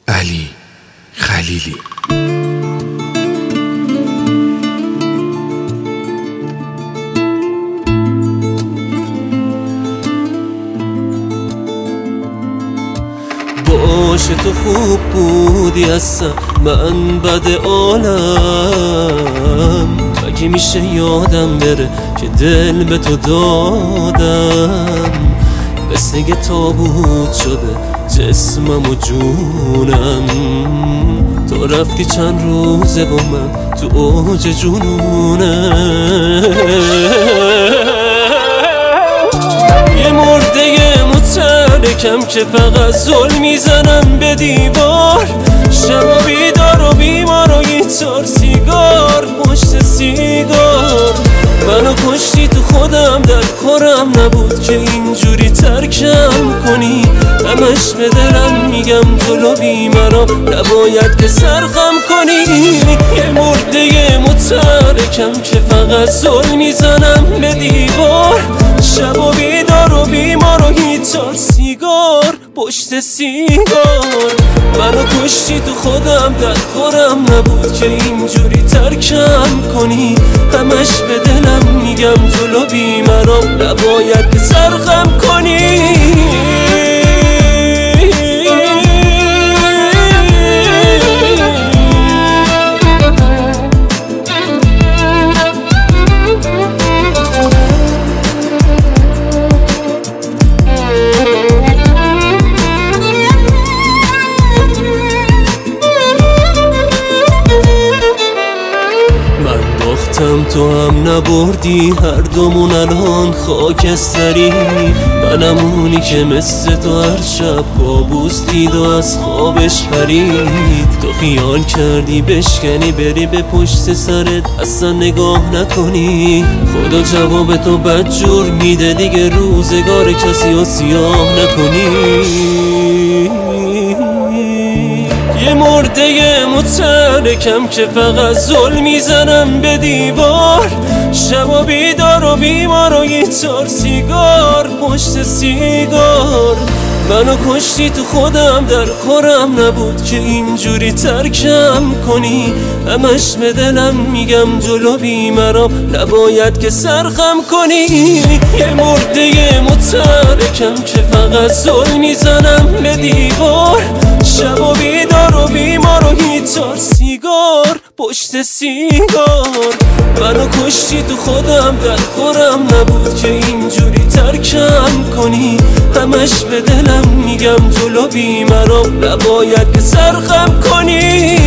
علی خلیلی. باشه تو خوب بودی هستم من بد عالم، مگه میشه یادم بره که دل به تو دادم؟ مثل یه تابوت شده جسمم و جونم، تو رفتی چند روزه با من تو اوج جنونم. یه مرده مترکم که فقط ظلم میزنم به دیوار، شبا بیدار و بیمار و گیتار سیگار پشت سیگار. منو کشتی تو خودم در کارم نبود که اینجوری ترکم کنی، همش به دلم میگم جلو بی منو نباید که سرخم کنی. یه مرده مترکم که فقط ظلم میزنم به دیوار، شبا بیدار و بیمار و گیتار سیگار پشت سیگار. منو کشتی تو خودم در کارم نبود که اینجوری ترکم کنی، همش به دلم میگم جلو بی منو نباید که سرخم کنی. تو هم نبردی هر دومون الان خاکستری، منم اونی که مثل تو هر شب کابوس دید و از خوابش پرید. تو خیال کردی بشکنی بری به پشت سرت اصلا نگاه نکنی، خدا جواب تو بدجور میده دیگه روزگار کسی رو سیاه نکنی. یه مرده مترکم که فقط ظلم میزنم به دیوار، شبا بیدار و بیمار و گیتار سیگار پشت سیگار. منو کشتی تو خودم در کارم نبود که اینجوری ترکم کنی، همش به دلم میگم جلو بی منو نباید که سرخم کنی. یه مرده مترکم که فقط ظلم میزنم به دیوار، شبا بیدار و بیمار و گیتار سیگار پشت سیگار. منو کشتی تو خودم در کارم نبود که اینجوری ترکم کنی، همش به دلم میگم جلو بی منو نباید که سرخم کنی.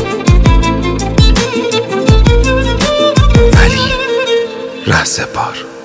رهسپار.